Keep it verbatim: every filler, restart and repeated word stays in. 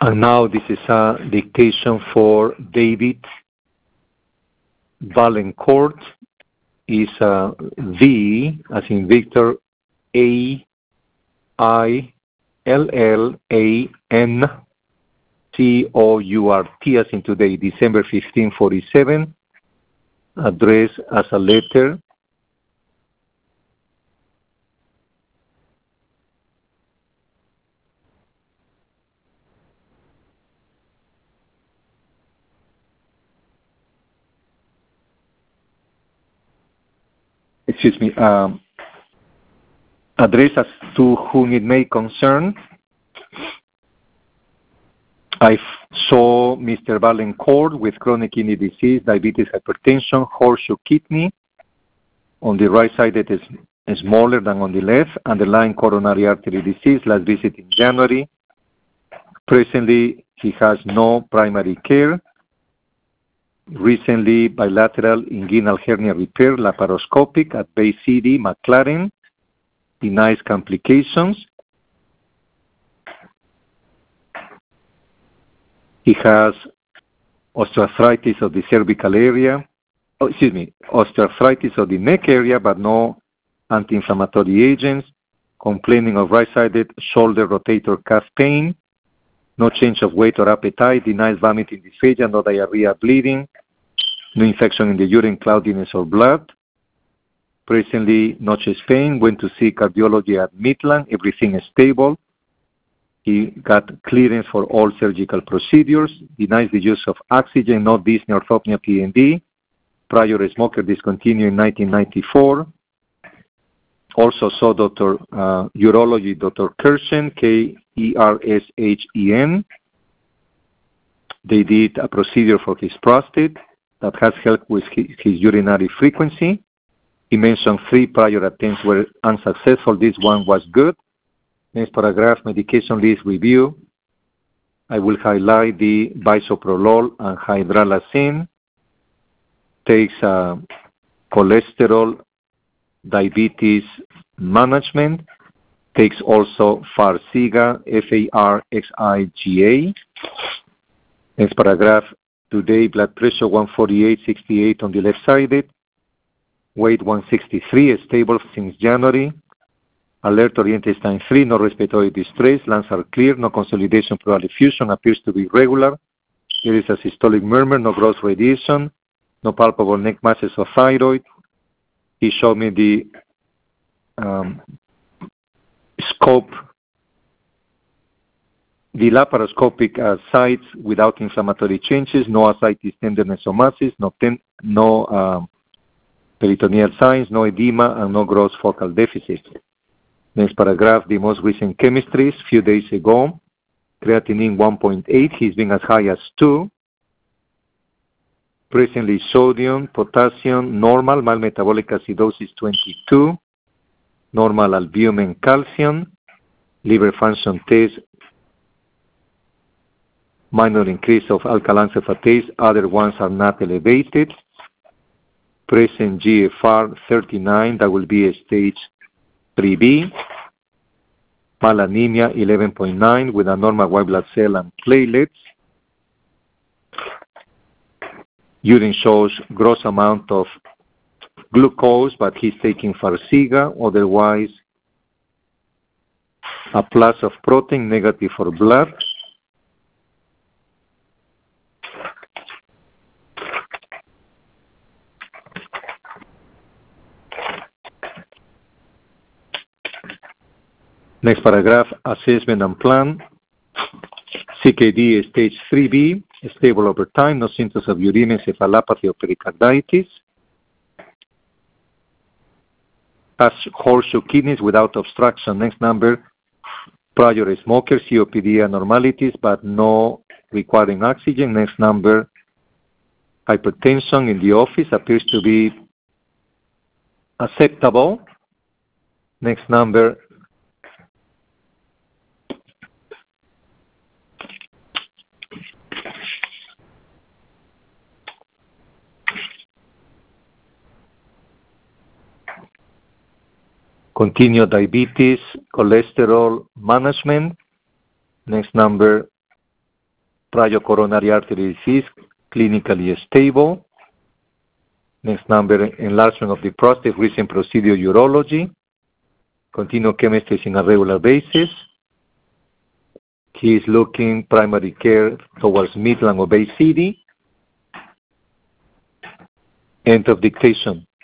And now this is a dictation for David Valencourt. Is uh, V as in Victor, A I L L A N C O U R T as in today, December fifteenth, forty-seven, addressed as a letter excuse me, um, addressed as to whom it may concern. I saw Mister Valencourt with chronic kidney disease, diabetes, hypertension, horseshoe kidney. On the right side, it is smaller than on the left. Underlying coronary artery disease, last visit in January. Presently, he has no primary care. Recently, bilateral inguinal hernia repair, laparoscopic at Bay City, McLaren. Denies complications. He has osteoarthritis of the cervical area, oh, excuse me, osteoarthritis of the neck area, but no anti-inflammatory agents. Complaining of right-sided shoulder rotator cuff pain. No change of weight or appetite. Denies vomiting, dysphagia, no diarrhea, bleeding. No infection in the urine, cloudiness or blood. Presently, no chest pain. Went to see cardiology at Midland. Everything is stable. He got clearance for all surgical procedures. Denies the use of oxygen, no dyspnea, orthopnea, P N D. Prior smoker discontinued in nineteen ninety-four. Also saw Doctor Uh, Urology, Doctor Kershen, K E R S H E N. They did a procedure for his prostate that has helped with his, his urinary frequency. He mentioned three prior attempts were unsuccessful. This one was good. Next paragraph, medication list review. I will highlight the bisoprolol and hydralazine. Takes uh, cholesterol, diabetes management. Takes also Farxiga, F A R X I G A. Next paragraph, today blood pressure one forty-eight sixty-eight on the left sided. Weight one sixty-three, stable since January. Alert or intestine free, no respiratory distress. Lungs are clear, no consolidation, pleural effusion, appears to be regular. There is a systolic murmur, no gross radiation, no palpable neck masses or thyroid. He showed me the um, scope, the laparoscopic uh, sites without inflammatory changes, no ascites, tenderness or masses, no, ten, no um, peritoneal signs, no edema, and no gross focal deficit. Next paragraph, the most recent chemistries, few days ago, creatinine one point eight, he's been as high as two. Presently sodium, potassium, normal, mild metabolic acidosis twenty-two, normal albumin, calcium, liver function test, minor increase of alkaline phosphatase, other ones are not elevated. Present G F R thirty-nine, that will be a stage three B. Malanemia eleven point nine with a normal white blood cell and platelets. Urine shows gross amount of glucose, but he's taking Farxiga. Otherwise, a plus of protein, negative for blood. Next paragraph, assessment and plan. C K D stage three B, stable over time, no symptoms of uremia, encephalopathy, or pericarditis. Has horseshoe kidneys without obstruction. Next number, prior smoker, C O P D abnormalities, but no requiring oxygen. Next number, hypertension in the office appears to be acceptable. Next number, continued diabetes, cholesterol management. Next number, prior coronary artery disease, clinically stable. Next number, enlargement of the prostate, recent procedure urology. Continuous chemistry on a regular basis. He is looking primary care towards midline obesity. End of dictation.